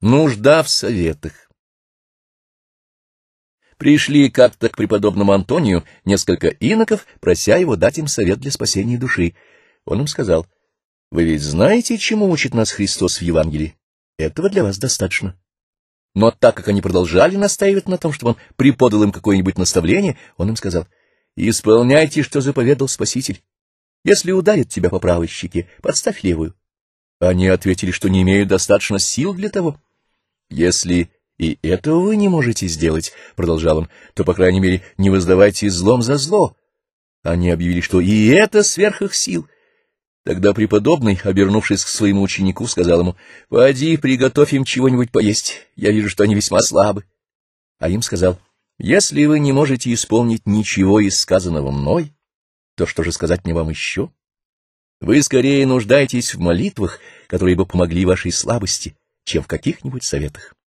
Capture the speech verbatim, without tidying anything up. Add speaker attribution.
Speaker 1: Нужда в советах. Пришли как-то к преподобному Антонию несколько иноков, прося его дать им совет для спасения души. Он им сказал: «Вы ведь знаете, чему учит нас Христос в Евангелии? Этого для вас достаточно». Но так как они продолжали настаивать на том, чтобы он преподал им какое-нибудь наставление, он им сказал: «Исполняйте, что заповедал Спаситель. Если ударит тебя по правой щеке, подставь левую». Они ответили, что не имеют достаточно сил для того. «Если и этого вы не можете сделать, — продолжал он, — то, по крайней мере, не воздавайте злом за зло». Они объявили, что и это сверх их сил. Тогда преподобный, обернувшись к своему ученику, сказал ему: «Поди, приготовь им чего-нибудь поесть, я вижу, что они весьма слабы». А им сказал: «Если вы не можете исполнить ничего из сказанного мной, то что же сказать мне вам еще? Вы скорее нуждаетесь в молитвах, которые бы помогли вашей слабости, чем в каких-нибудь советах».